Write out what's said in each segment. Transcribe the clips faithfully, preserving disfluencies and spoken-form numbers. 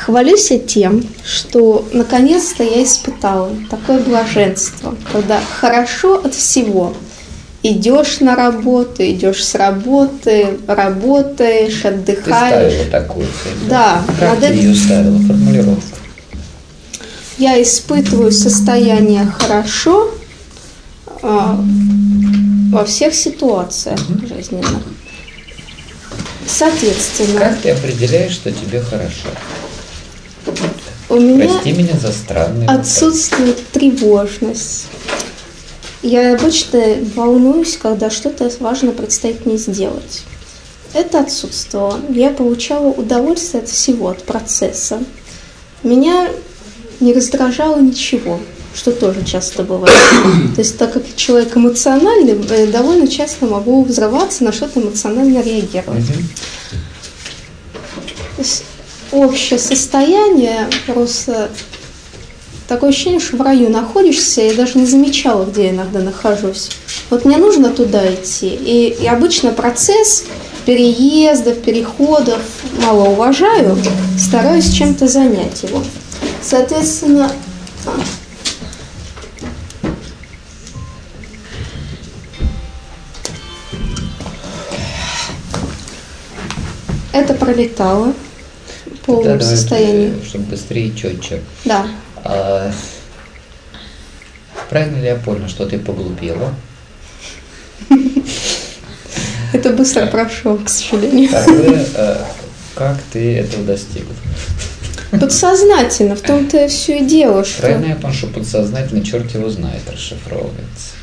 Хвалюсь я тем, что наконец-то я испытала такое блаженство, когда хорошо от всего. Идешь на работу, идешь с работы, работаешь, отдыхаешь. Ты ставила такую цель? Да. Как ты ее ставила, формулировку? Я испытываю состояние хорошо а, во всех ситуациях mm-hmm. жизненных. Соответственно. Как ты определяешь, что тебе хорошо? У меня Прости меня за странный отсутствует вопрос. Тревожность. Я обычно волнуюсь, когда что-то важно предстоит мне сделать. Это отсутствовало. Я получала удовольствие от всего, от процесса. Меня не раздражало ничего, что тоже часто бывает. То есть, так как человек эмоциональный, довольно часто могу взрываться, на что-то эмоционально реагировать. То есть, общее состояние просто... Такое ощущение, что в раю находишься, я даже не замечала, где я иногда нахожусь. Вот мне нужно туда идти, и, и обычно процесс переездов, переходов мало уважаю, стараюсь чем-то занять его. Соответственно, это пролетало в полном да, состоянии. Давай, чтобы быстрее и четче. Да. А, правильно ли я понял, что ты поглупела? Это быстро прошло, к сожалению. Второе, как ты этого достигла? Подсознательно, в том-то все и дело, что... Правильно я понял, что подсознательно черт его знает, расшифровывается.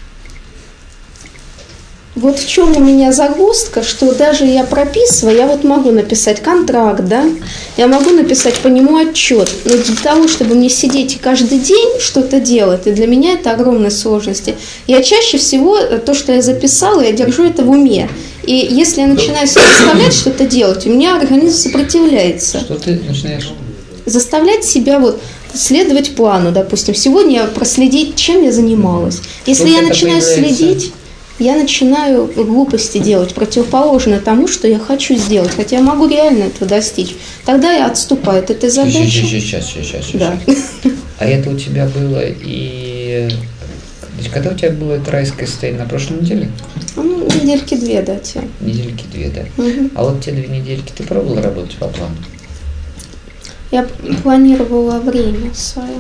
Вот в чем у меня загвоздка, что даже я прописываю, я вот могу написать контракт, да, я могу написать по нему отчет, но для того, чтобы мне сидеть и каждый день что-то делать, и для меня это огромные сложности. Я чаще всего то, что я записала, я держу это в уме. И если я начинаю себя заставлять что-то делать, у меня организм сопротивляется. Что ты начинаешь? Заставлять себя вот следовать плану, допустим. Сегодня проследить, чем я занималась. Если я начинаю следить, я начинаю глупости делать, противоположно тому, что я хочу сделать, хотя я могу реально этого достичь. Тогда я отступаю от этой задачи. Сейчас, сейчас, сейчас, сейчас. Да. А это у тебя было и... Когда у тебя было это райское состояние, на прошлой неделе? Ну, недельки две, да, те. Недельки две, да. Угу. А вот те две недельки ты пробовала работать по плану? Я планировала время свое.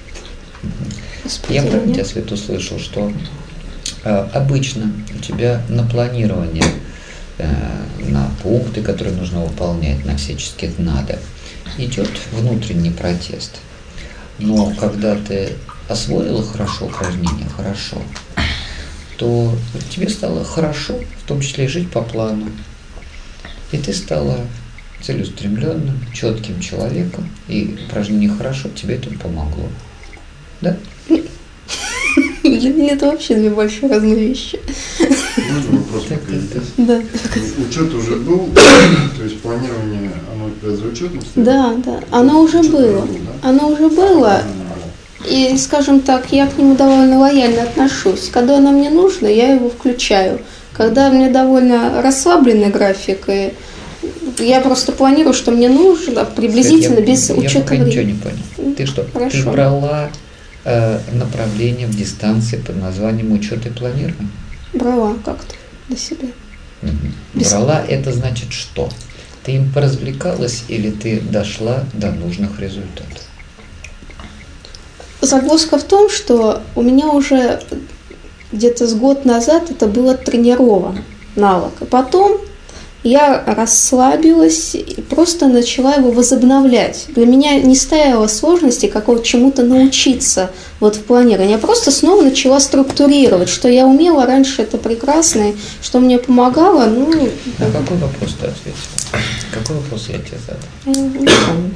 Я правильно тебя, Свет, услышал, что э, обычно у тебя на планирование, э, на пункты, которые нужно выполнять, на всяческие надо, идет внутренний протест. Но когда ты освоила хорошо упражнение, хорошо, то тебе стало хорошо, в том числе и жить по плану. И ты стала целеустремленным, четким человеком, и упражнение хорошо тебе это помогло. Да? Для меня это вообще две большие разные вещи. Можно вопрос? Да. Учет уже был, то есть планирование, оно у тебя за учетом стоит? Да, да, оно уже было. Оно уже было. И, скажем так, я к нему довольно лояльно отношусь. Когда оно мне нужно, я его включаю. Когда мне довольно расслабленный график, и я просто планирую, что мне нужно, приблизительно, я, без я учета пока времени. ничего не понял. Ты что, Хорошо. ты брала э, направление в дистанции под названием учет и планирование? Брала как-то для себя. Угу. Без... Брала, это значит что? Ты им поразвлекалась или ты дошла до нужных результатов? Загвоздка в том, что у меня уже где-то с год назад это было тренировано, навык. И потом я расслабилась и просто начала его возобновлять. Для меня не стояло сложности какого-то чему-то научиться вот в планировании. Я просто снова начала структурировать, что я умела раньше, это прекрасно, и что мне помогало. Ну, на какой вопрос ты ответила? Какой вопрос я тебе задал? Я не помню.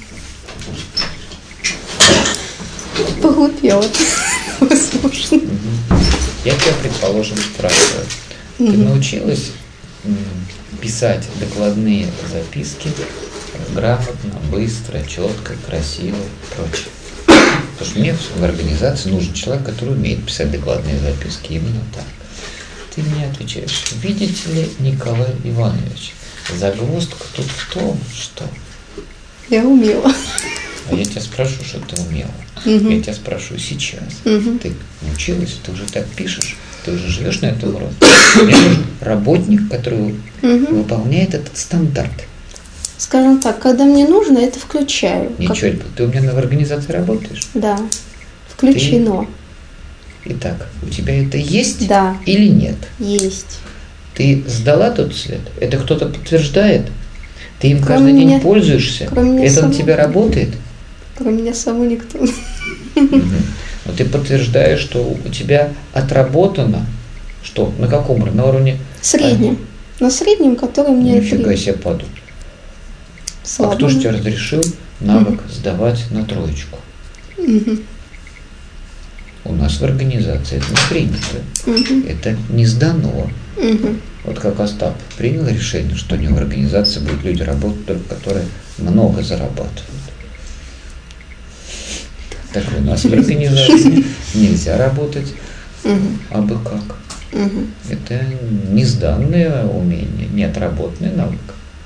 Поглупела. Возможно. Я тебя, предположим, спрашиваю. Ты научилась писать докладные записки грамотно, быстро, четко, красиво и прочее? Потому что мне в организации нужен человек, который умеет писать докладные записки именно так. Ты мне отвечаешь: видите ли, Николай Иванович, загвоздка тут в том, что... Я умела. А я тебя спрашиваю, что ты умела. Угу. Я тебя спрашиваю сейчас. Угу. Ты научилась, ты уже так пишешь, ты уже живешь на этом уровне. Мне нужен работник, который угу. выполняет этот стандарт. Скажем так, когда мне нужно, это включаю. Ничего, как... ты у меня в организации работаешь? Да, включено. Ты... Итак, у тебя это есть да. или нет? Есть. Ты сдала тот след? Это кто-то подтверждает? Ты им кроме каждый меня, день пользуешься? Это самого, на тебя работает? Кроме меня самого никто. Угу. Но ты подтверждаешь, что у тебя отработано, что на каком уровне? На уровне? Среднем. А... На среднем, который мне... Нифига себе падал. Слабо. А кто же тебе разрешил навык угу. сдавать на троечку? Угу. У нас в организации это не принято. Угу. Это не сдано. Угу. Вот как Остап принял решение, что у него в организации будут люди работать, только которые много зарабатывают. Так у нас в организации нельзя работать абы как. Это не сданное умение, не отработанный навык.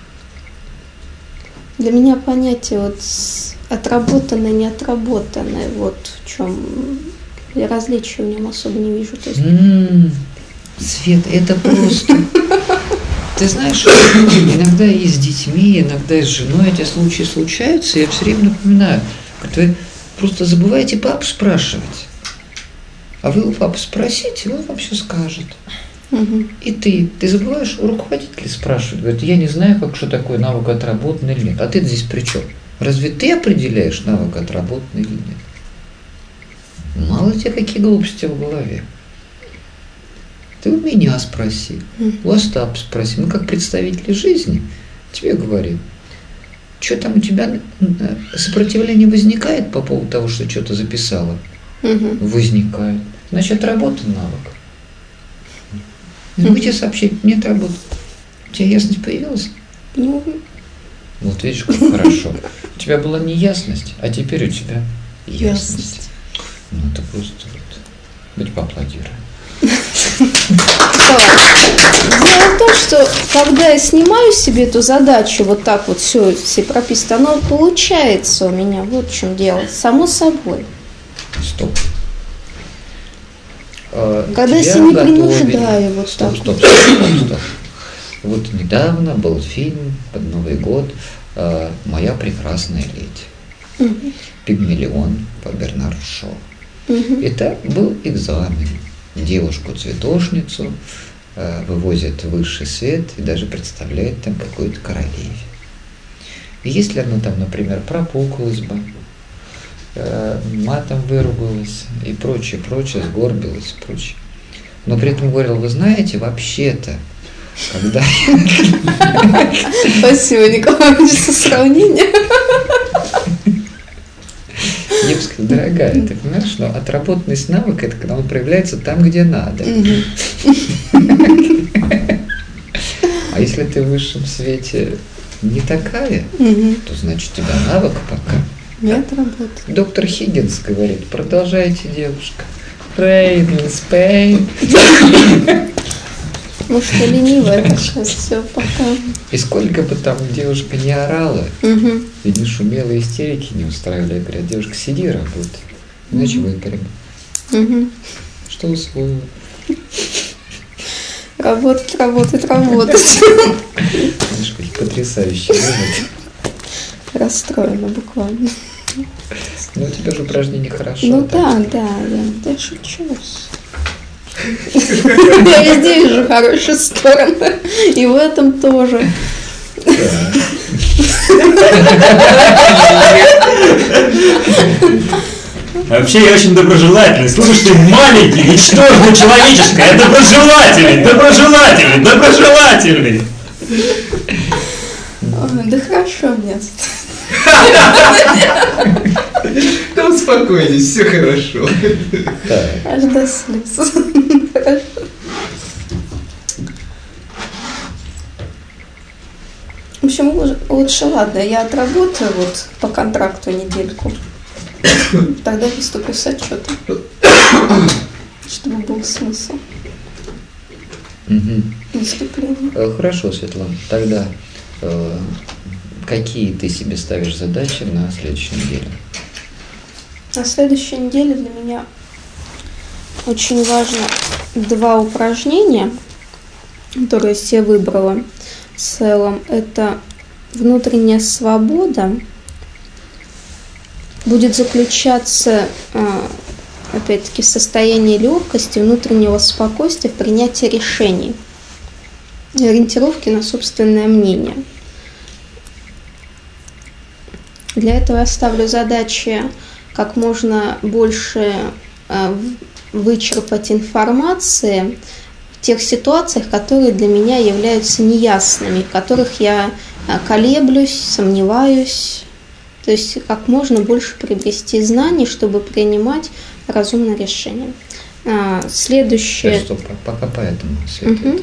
Для меня понятие вот отработанное, не отработанное, вот в чем я различия в нем особо не вижу. То есть... м-м, Свет, это просто... Ты знаешь, иногда и с детьми, иногда и с женой эти случаи случаются, и я все время напоминаю, вы просто забываете папу спрашивать. А вы у папы спросите, он вам все скажет. Угу. И ты, ты забываешь у руководителя спрашивать, говорит, я не знаю, как, что такое навык отработан или нет. А ты здесь при чем? Разве ты определяешь, навык отработан или нет? Мало тебе какие глупости в голове. Ты у меня спроси, у Остапа спроси. Мы как представители жизни тебе говорим, что там у тебя сопротивление возникает по поводу того, что что-то записала? Угу. Возникает. Значит, отработан навык. Могу тебе сообщить, нет работы. У тебя ясность появилась? Ну, вот видишь, как хорошо. У тебя была неясность, а теперь у тебя ясность. ясность. Ну, это просто вот. Будь поаплодируем. Дело в том, что когда я снимаю себе эту задачу, вот так вот все, все прописано, оно получается у меня. Вот в чем дело. Само собой. Стоп. Когда я себя не принуждаю, вот стоп, так. Стоп, стоп, стоп, стоп. Вот недавно был фильм под Новый год «Моя прекрасная леди». Угу. «Пигмалион» по Бернарду Шоу. Угу. Это был экзамен. Девушку-цветошницу э, вывозят в высший свет и даже представляет там какую-то королеве. И если она там, например, пропукалась бы, э, матом выругалась и прочее, прочее, сгорбилась и прочее. Но при этом говорил, вы знаете, вообще-то, когда... Спасибо, Николай, за сравнение. Я бы сказала, дорогая, ты понимаешь, что отработанность навыка – это когда он проявляется там, где надо. А если ты в высшем свете не такая, то значит у тебя навык пока. Не отработан. Доктор Хиггинс говорит, продолжайте, девушка. Rain in Spain. Может, я ленивая сейчас, все, пока. И сколько бы там девушка не орала, угу. и не шумела, истерики не устраивали, говорят, девушка, сиди и работай, иначе угу. выгорим. Угу. Что усвоила? Работать, работать, работать. Знаешь, какой потрясающий вывод. Расстроена буквально. Ну, у тебя же упражнение хорошо. Ну да, да, я, я шучу. Я везде вижу хорошие стороны. И в этом тоже. Вообще я очень доброжелательный. Слушай, ты маленький, ничтожно человеческое. Я доброжелательный, доброжелательный, доброжелательный. Да хорошо мне. Да успокойтесь, все хорошо. Аж до слез. В общем, лучше, ладно, я отработаю вот по контракту недельку. Тогда выступлю с отчетом. Чтобы был смысл выступления. Хорошо, Светлана. Тогда какие ты себе ставишь задачи на следующей неделе? На следующей неделе для меня очень важно два упражнения, которые я себе выбрала в целом. Это внутренняя свобода. Будет заключаться, опять-таки, в состоянии легкости, внутреннего спокойствия в принятии решений и ориентировки на собственное мнение. Для этого я ставлю задачи как можно больше вычерпать информации в тех ситуациях, которые для меня являются неясными, в которых я колеблюсь, сомневаюсь. То есть как можно больше приобрести знаний, чтобы принимать разумное решение. Следующее... Да, стоп, пока по этому свету. Угу.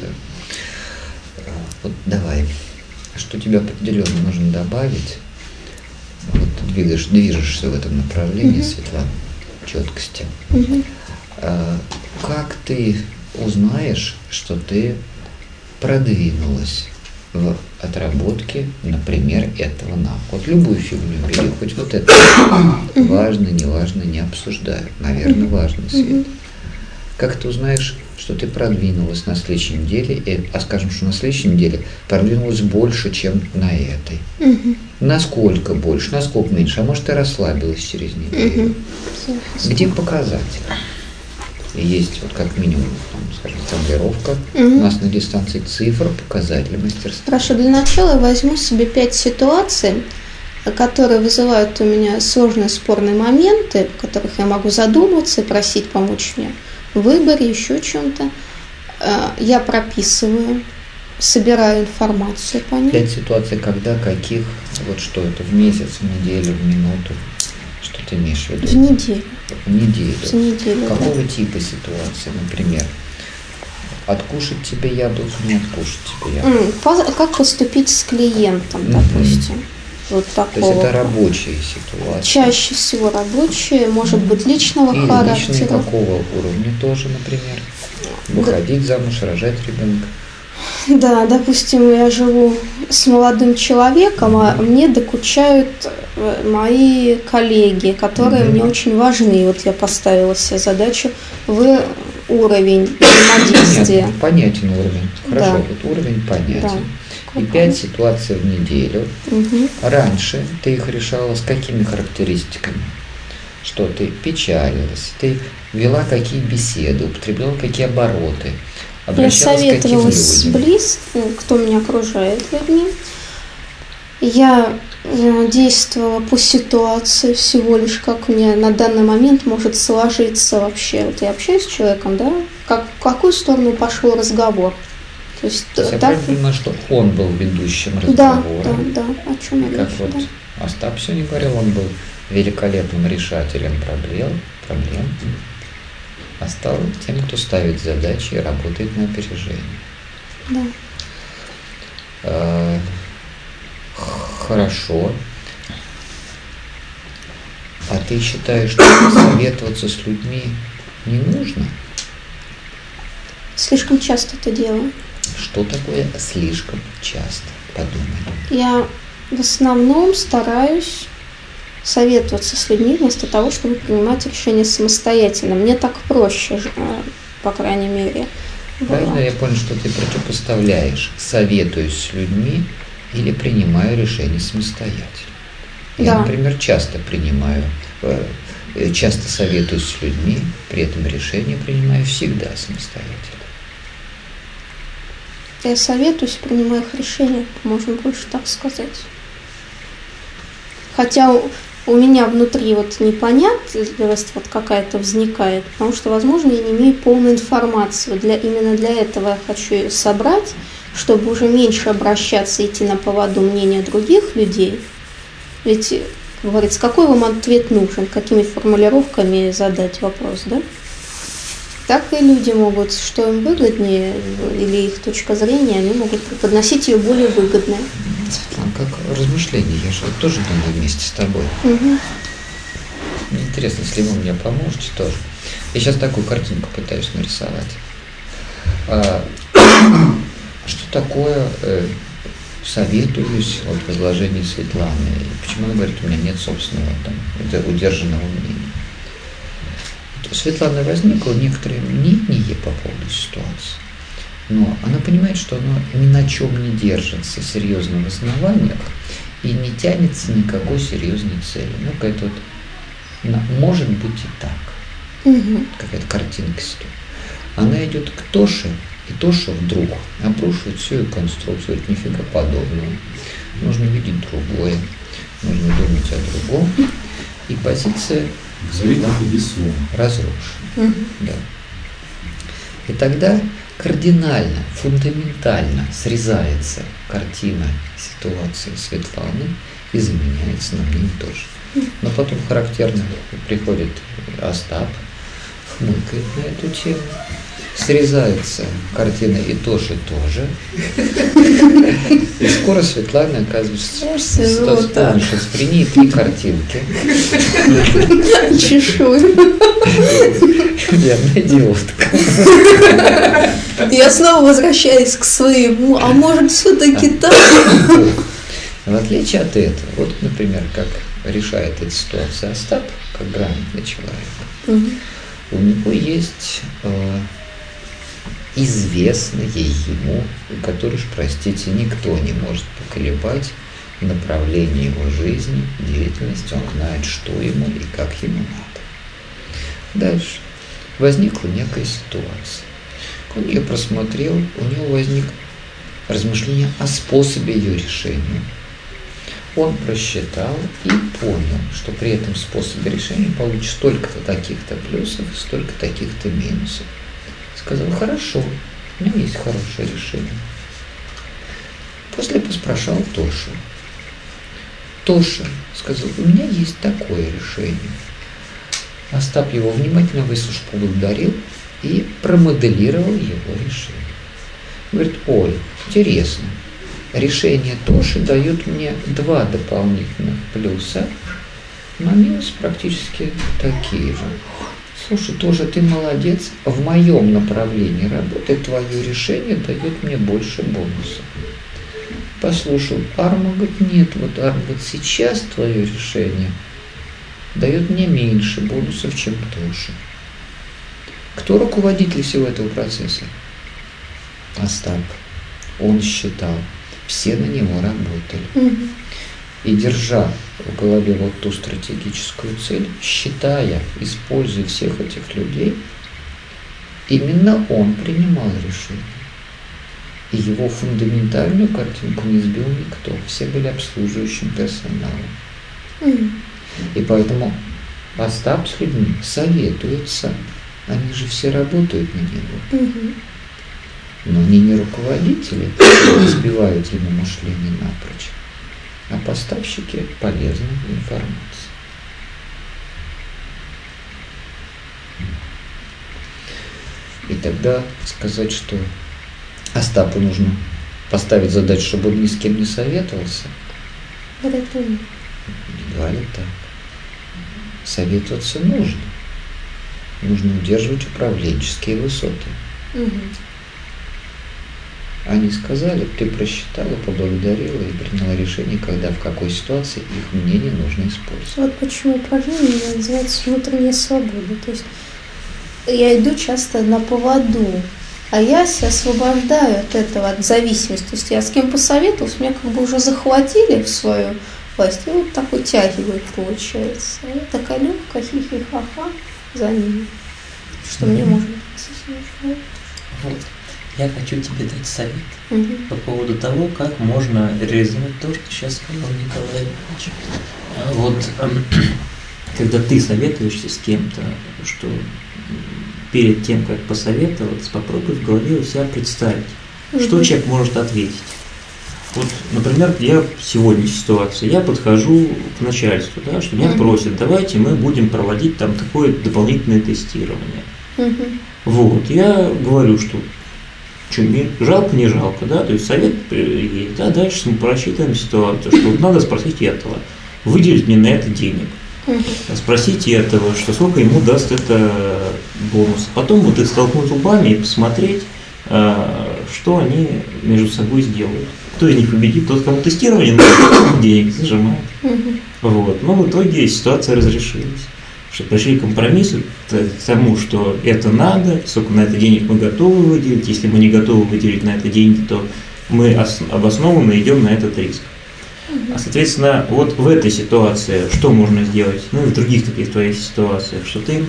Вот давай. Что тебе определенно нужно добавить? Вот ты двигаешь, движешься в этом направлении, угу. Светлана, четкости. Угу. А, как ты узнаешь, что ты продвинулась в отработке, например, этого навыка? Вот любую фигню бери, хоть вот это. Важно, не важно, не обсуждаю. Наверное, важно, Свет. Как ты узнаешь, что ты продвинулась на следующей неделе, а скажем, что на следующей неделе продвинулась больше, чем на этой? Угу. Насколько больше, насколько меньше? А может, ты расслабилась через неделю? Угу. Где показатели? И есть вот как минимум, там, скажем, формулировка угу. у нас на дистанции цифр, показатели мастерства. Хорошо, для начала я возьму себе пять ситуаций, которые вызывают у меня сложные спорные моменты, в которых я могу задуматься и просить помочь мне в выборе, еще чем-то. Я прописываю, собираю информацию по ним. Пять ситуаций, когда, каких, вот что это, в месяц, в неделю, в минуту, что ты имеешь в виду? В неделю. В неделю. В неделю, Какого да. типа ситуации, например? Откушать тебе яблоко, не откушать тебе яблоко? Как поступить с клиентом, mm-hmm. допустим. Вот такого. То есть это рабочие ситуации? Чаще всего рабочие, может быть, личного и характера. Личные какого уровня тоже, например? Выходить да. замуж, рожать ребенка? Да, допустим, я живу с молодым человеком, mm-hmm. а мне докучают мои коллеги, которые mm-hmm. мне очень важны. Вот я поставила себе задачу в уровень взаимодействия. Нет, понятен уровень. Хорошо, да. вот уровень понятен. Да. И пять ситуаций в неделю. Угу. Раньше ты их решала с какими характеристиками? Что ты печалилась, ты вела какие беседы, употребляла какие обороты, обращалась я к каким людям? Я советовалась с близкими, кто меня окружает людьми. Я действовала по ситуации всего лишь, как мне на данный момент может сложиться вообще. Вот я общаюсь с человеком, да, как, в какую сторону пошел разговор. То есть, То есть так... я правильно понимаю, что он был ведущим разговора? Да, да, да, о чем я Как речь, вот да. Остап сегодня говорил, он был великолепным решателем проблем, проблем, а стал тем, кто ставит задачи и работает на опережение. Да. А, хорошо. А ты считаешь, что советоваться с людьми не нужно? Слишком часто это делаю. Что такое слишком часто? Подумай. Я в основном стараюсь советоваться с людьми вместо того, чтобы принимать решения самостоятельно. Мне так проще, по крайней мере. Правильно я понял, что ты противопоставляешь советуюсь с людьми или принимаю решения самостоятельно? Я, да. например, часто принимаю, часто советуюсь с людьми, при этом решения принимаю всегда самостоятельно. Я советуюсь, принимаю их решения, можно больше так сказать. Хотя у, у меня внутри вот непонятность вот какая-то возникает, потому что, возможно, я не имею полной информации. Для, именно для этого я хочу ее собрать, чтобы уже меньше обращаться, идти на поводу мнения других людей. Ведь, как говорится, какой вам ответ нужен, какими формулировками задать вопрос, да? Так и люди могут, что им выгоднее, или их точка зрения, они могут преподносить ее более выгодно. Светлана, как размышление, я же тоже думаю вместе с тобой. Угу. Мне интересно, если вы мне поможете тоже. Я сейчас такую картинку пытаюсь нарисовать. А, что такое, э, советуюсь вот в изложении Светланы. Почему она говорит, у меня нет собственного там, удержанного мнения. Вот у Светланы возникло некоторое мнение по поводу ситуации, но она понимает, что оно ни на чем не держится, серьезно в основаниях, и не тянется никакой серьезной цели. Ну, какая-то вот, ну, может быть и так. Угу. Какая-то картинка ситуации. Она идет к Тоше, и Тоша вдруг обрушивает всю ее конструкцию, говорит, нифига подобного. Нужно видеть другое, нужно думать о другом. И позиция разрушена. Угу. Да. И тогда кардинально, фундаментально срезается картина ситуации Светланы и заменяется на мнение Тоши. Но потом характерно приходит Остап, хмыкает на эту тему. Срезается картина и Тоши тоже. И скоро Светлана оказывается с шизофренией три картинки. Чешую. Верная идиотка. Я снова возвращаюсь к своему, а может все-таки так? В отличие от этого, вот, например, как решает эту ситуацию Остап, как грамотный человек, у него есть э, известное ему, который, уж, простите, никто не может поколебать направление его жизни, деятельности, он знает, что ему и как ему надо. Дальше. Возникла некая ситуация. Он ее просмотрел, у него возник размышление о способе ее решения. Он просчитал и понял, что при этом способе решения получит столько-то таких-то плюсов и столько таких-то минусов. Сказал, хорошо, у меня есть хорошее решение. После поспрашал Тошу. Тоша сказал, у меня есть такое решение. Остап его внимательно выслушал, поблагодарил и промоделировал его решение. Говорит, ой, интересно. Решение Тоши дает мне два дополнительных плюса, но минусы практически такие же. Слушай, тоже ты молодец, в моем направлении работы твое решение дает мне больше бонусов. Послушал Арма, говорит, нет, вот Арма, вот сейчас твое решение дает мне меньше бонусов, чем Тоша. Кто руководитель всего этого процесса? Остап. Он считал. Все на него работали. Mm-hmm. И держа в голове вот ту стратегическую цель, считая, используя всех этих людей, именно он принимал решение. И его фундаментальную картинку не сбил никто. Все были обслуживающим персоналом. Mm-hmm. И поэтому Остап с людьми советуется. Они же все работают на него. Mm-hmm. Но они не руководители, сбивают ему мышление напрочь, а поставщики полезной информации. И тогда сказать, что Остапу нужно поставить задачу, чтобы он ни с кем не советовался, едва ли так. Советоваться нужно. Нужно удерживать управленческие высоты. Угу. Они сказали, ты просчитала, поблагодарила и приняла решение, когда в какой ситуации их мнение нужно использовать. Вот почему упражнение называется внутренняя свобода. То есть я иду часто на поводу, а я себя освобождаю от этого, от зависимости. То есть я с кем посоветовалась, меня как бы уже захватили в свою власть, и вот так утягивают, получается. И такая легкая хихи-ха-ха за ними, что mm-hmm. мне можно вот. Я хочу тебе дать совет угу. по поводу того, как можно реализовать то, что сейчас сказал Николай Иванович. Вот когда ты советуешься с кем-то, что перед тем, как посоветоваться, попробуй в голове у себя представить, угу. что человек может ответить. Вот, например, я в сегодняшней ситуации, я подхожу к начальству, да, что меня угу. просят, давайте мы будем проводить там такое дополнительное тестирование. Угу. Вот, я говорю, что что, не, жалко, не жалко, да, то есть совет есть, да, дальше мы просчитываем ситуацию, что надо спросить этого, выделить мне на это денег, uh-huh. спросить этого, что сколько ему даст это бонус, потом вот их столкнуть лбами и посмотреть, что они между собой сделают. кто из них победит, тот, кому тестирование надо, денег зажимает. Вот. Но в итоге ситуация разрешилась. Что пришли к компромиссу к тому, что это надо, сколько на это денег мы готовы выделить. Если мы не готовы выделить на это деньги, то мы обоснованно идем на этот риск. А, соответственно, вот в этой ситуации что можно сделать? Ну и в других таких твоих ситуациях, что ты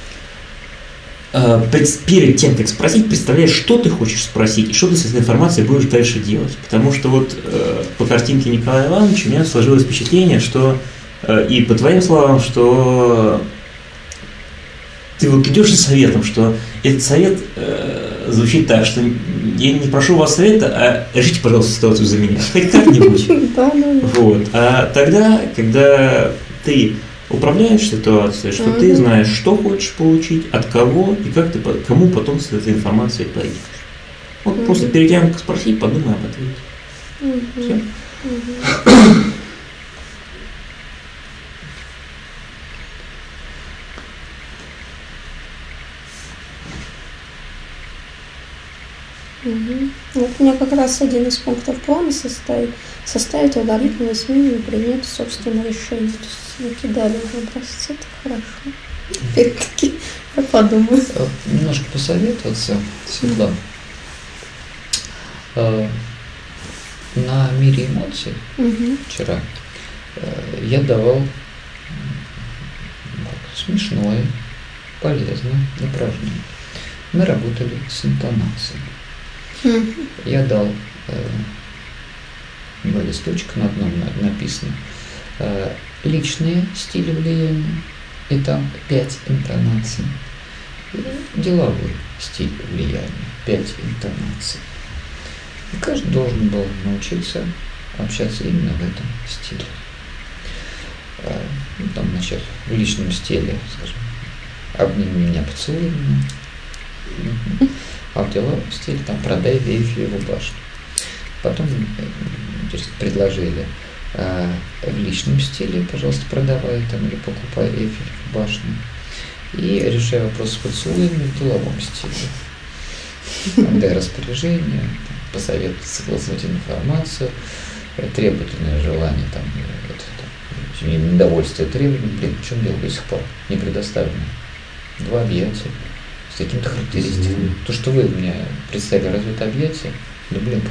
э, перед тем, как спросить, представляешь, что ты хочешь спросить и что ты с этой информацией будешь дальше делать. Потому что вот э, по картинке Николая Ивановича у меня сложилось впечатление, что э, и по твоим словам, что ты вот идешь за советом, что этот совет э, звучит так, что я не прошу вас совета, а решите, пожалуйста, ситуацию за меня. Хоть как-нибудь. Вот. А тогда, когда ты управляешь ситуацией, что ты знаешь, что хочешь получить, от кого и как ты, кому потом с этой информацией пойдешь. Вот просто перед тем, как спросить, подумай об ответе. Все. Угу. Вот у меня как раз один из пунктов плана составить, составить алгоритм изменения и принять собственное решение. То есть накидали уже образцы, это хорошо. Опять-таки, я подумаю. Немножко посоветоваться, Светлана. На мире эмоций угу. вчера я давал смешное, полезное упражнение. Мы работали с интонацией. Я дал э, два листочка, на одном написано э, личные стили влияния, и там пять интонаций, и деловой стиль влияния, пять интонаций. И каждый должен был научиться общаться именно в этом стиле. Э, ну, там, значит, в личном стиле, скажем, обними меня поцелуями. А в деловом стиле там продай Эйфелеву башню. Потом предложили э, в личном стиле, пожалуйста, продавай там или покупай Эйфелеву башню. И решай вопрос с поцелуями в деловом стиле. Дай распоряжение, посоветовать согласовать информацию, требовательное желание, там, это, там, недовольствие требований. Блин, в чем дело до сих пор? Не предоставлено. Два объятия. С какими-то характеристиками. Mm-hmm. То, что вы мне представили, разве это объятие? Да блин.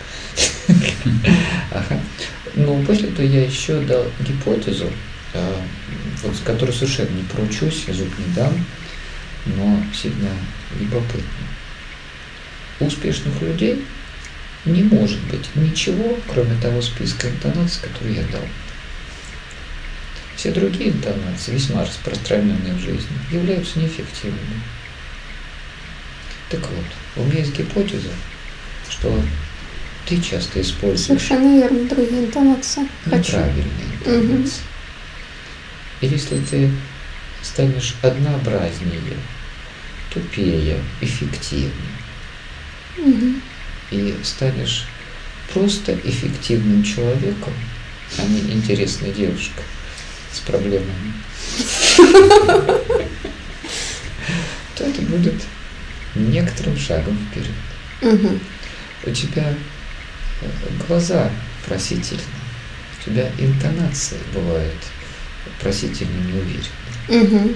Ага. Но после этого я еще дал гипотезу, вот, с которой совершенно не поручусь, зуб не дам, но сильно любопытно. У успешных людей не может быть ничего, кроме того списка интонаций, который я дал. Все другие интонации, весьма распространенные в жизни, являются неэффективными. Так вот, у меня есть гипотеза, что ты часто используешь совершенно верно, другие интонации. Неправильные интонации. Угу. И если ты станешь однообразнее, тупее, эффективнее, угу. и станешь просто эффективным человеком, а не интересной девушкой с проблемами, то это будет некоторым шагом вперед. Угу. У тебя глаза просительные, у тебя интонации бывают просительными, неуверенными. Угу.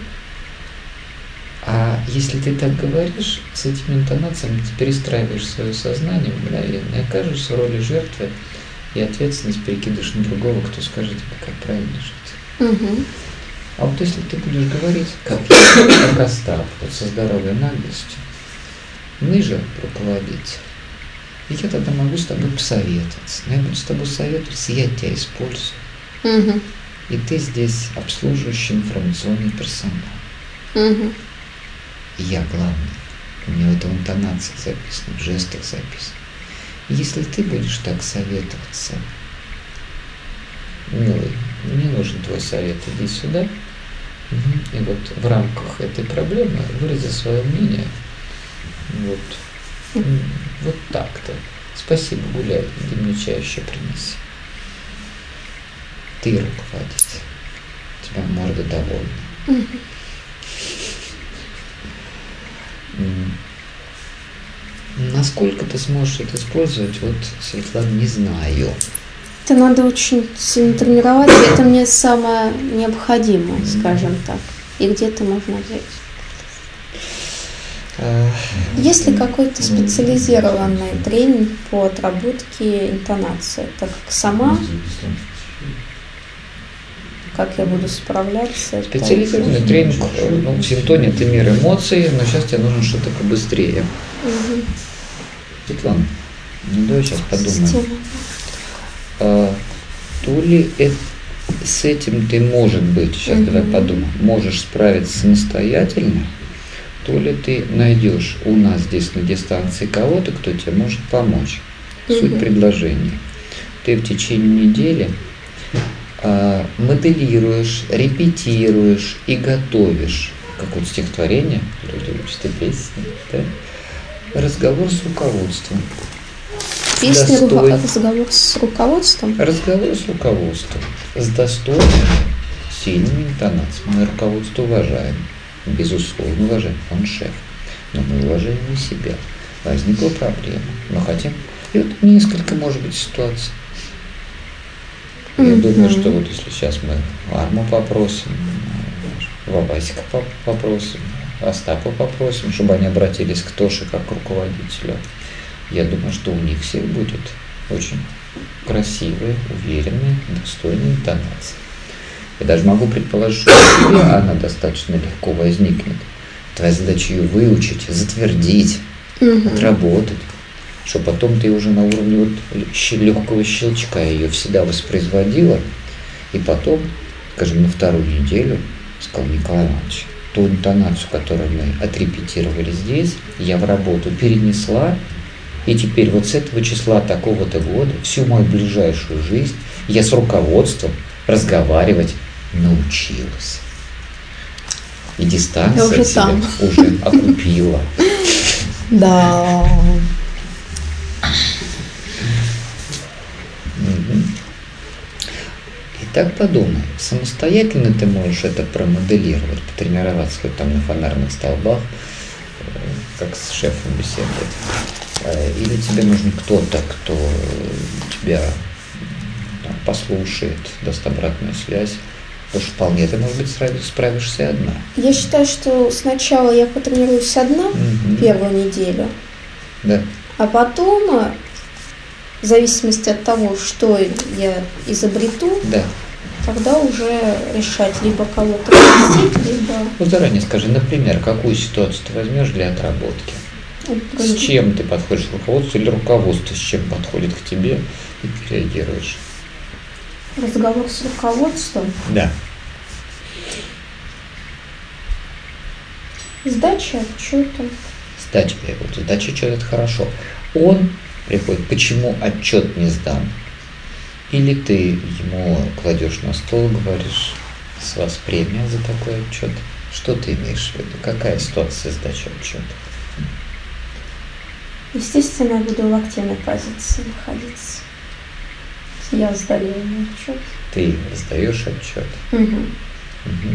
А если ты так говоришь, с этими интонациями ты перестраиваешь свое сознание мгновенно и окажешься в роли жертвы, и ответственность перекидываешь на другого, кто скажет тебе, как правильно жить. Угу. А вот если ты будешь говорить, как я, как Остап, вот со здоровой наглостью, мы же руководитель. И я тогда могу с тобой посоветоваться. Но я буду с тобой советоваться, я тебя использую. Угу. И ты здесь обслуживающий информационный персонал. Угу. И я главный. У меня это в интонациях записано, в жестах записано. И если ты будешь так советоваться, милый, мне нужен твой совет, иди сюда. Угу. И вот в рамках этой проблемы вырази свое мнение. Вот, вот так-то. Спасибо, гуляй, иди мне чай еще принеси. Ты руководитель. У тебя морда довольна. насколько ты сможешь это использовать, вот, Светлана, не знаю. Это надо очень сильно тренировать, и это мне самое необходимое, скажем так. И где-то можно взять. Есть ли какой-то специализированный тренинг по отработке интонации? Так как сама, как я буду справляться? Специализированный тренинг, ну, в синтоне ты мир эмоций, но сейчас тебе нужно что-то побыстрее. Угу. Светлана, ну давай сейчас подумаем. А, то ли это, с этим ты, может быть, сейчас угу. давай подумаем, можешь справиться самостоятельно, то ли ты найдешь у нас здесь на дистанции кого-то, кто тебе может помочь. Угу. Суть предложения. Ты в течение недели а, моделируешь, репетируешь и готовишь какое-то стихотворение, люди учат песни, да? Разговор с руководством. Песня, разговор с руководством? Разговор с руководством. С достойными, сильными интонациями. Мы руководство уважаем. Безусловно, уважаем. Он шеф. Но мы уважаем и себя. Возникла проблема. Мы хотим. И вот несколько, может быть, ситуаций. Я mm-hmm. думаю, что вот если сейчас мы Арму попросим, Вабасика попросим, Остапа попросим, чтобы они обратились к Тоше как к руководителю. Я думаю, что у них всех будет очень красивая, уверенная, достойная интонация. Я даже могу предположить, что у тебя она достаточно легко возникнет. Твоя задача ее выучить, затвердить, угу. отработать, чтобы потом ты уже на уровне вот легкого щелчка ее всегда воспроизводила, и потом, скажем, на вторую неделю сказал: Николай Иванович, ту интонацию, которую мы отрепетировали здесь, я в работу перенесла, и теперь вот с этого числа такого-то года всю мою ближайшую жизнь я с руководством разговаривать научилась. И дистанция уже себя там. уже окупила. Да. Так подумай, самостоятельно ты можешь это промоделировать, потренироваться хоть там на фонарных столбах, как с шефом беседовать. Или тебе нужен кто-то, кто тебя там послушает, даст обратную связь, потому что вполне ты, может быть, справишься одна. Я считаю, что сначала я потренируюсь одна mm-hmm. первую неделю, да. а потом, в зависимости от того, что я изобрету, да. тогда уже решать, либо кого-то пустить, либо... Ну, заранее скажи, например, какую ситуацию ты возьмешь для отработки? Ну, с чем ты подходишь к руководству, или руководство с чем подходит к тебе, и ты реагируешь? Разговор с руководством? Да. Сдача отчета. Сдача, вот, сдача отчета – это хорошо. Он приходит, почему отчет не сдан? Или ты ему кладешь на стол, говоришь: с вас премия за такой отчет. Что ты имеешь в виду? Какая ситуация сдачи отчета? Естественно, я буду в активной позиции находиться. Я сдаю ему отчет. Ты сдаешь отчет. Угу. Угу.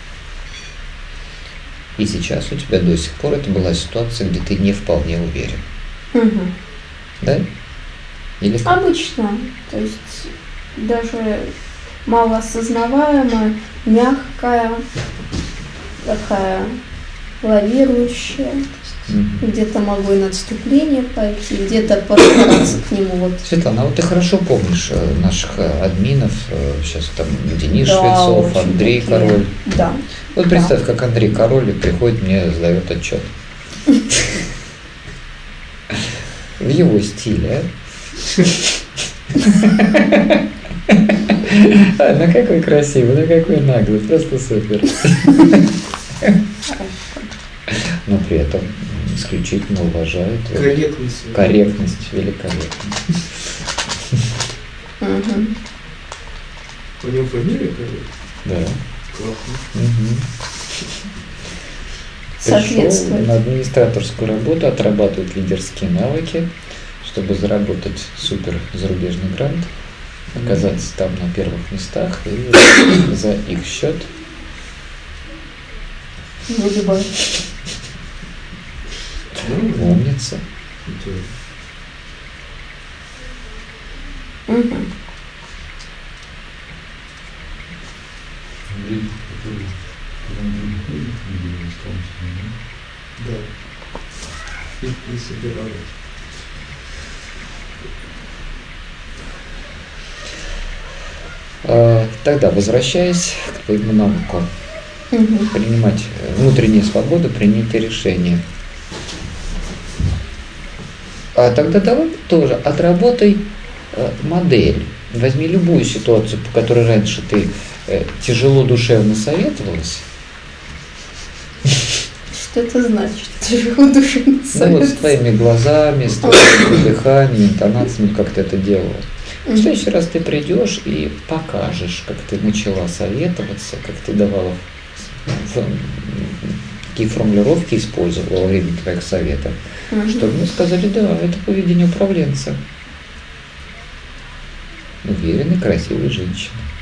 И сейчас у тебя до сих пор это была ситуация, где ты не вполне уверен. Угу. Да? Или как? Обычно. То есть даже малоосознаваемая, мягкая, такая лавирующая. Mm-hmm. Где-то могу и на отступление пойти, где-то постараться к нему. Вот. Светлана, а вот ты хорошо помнишь наших админов, сейчас там Денис да, Швецов, Андрей такие. Король. Да. Вот представь, да. как Андрей Король приходит, мне сдает отчет. В его стиле. Ну какой красивый, ну какой наглый, просто супер. Но при этом исключительно уважает. Корректность. Корректность великолепна. Угу. У него фамилия корректная? Да. Классно. Угу. Соответствует. Пришел на администраторскую работу, отрабатывает лидерские навыки, чтобы заработать супер зарубежный грант, оказаться там на первых местах и за их счет выгибать. Умница. Это Угу. Люди, которые когда мы выходим, мы остаемся, да. И не собиралась. Э, Тогда, возвращаясь к твоему навыку, Угу. принимать э, внутреннюю свободу, принятие решения. А тогда давай тоже отработай э, модель. Возьми любую ситуацию, по которой раньше ты э, тяжело душевно советовалась. Что это значит? Тяжело душевно Ну вот с советоваться. твоими глазами, с твоим дыханием, интонациями, как ты это делала. В следующий раз ты придешь и покажешь, как ты начала советоваться, как ты давала, ф- какие формулировки использовала во время твоих советов, Мгм. чтобы мы сказали, да, это поведение управленца. Уверенной, красивой женщины.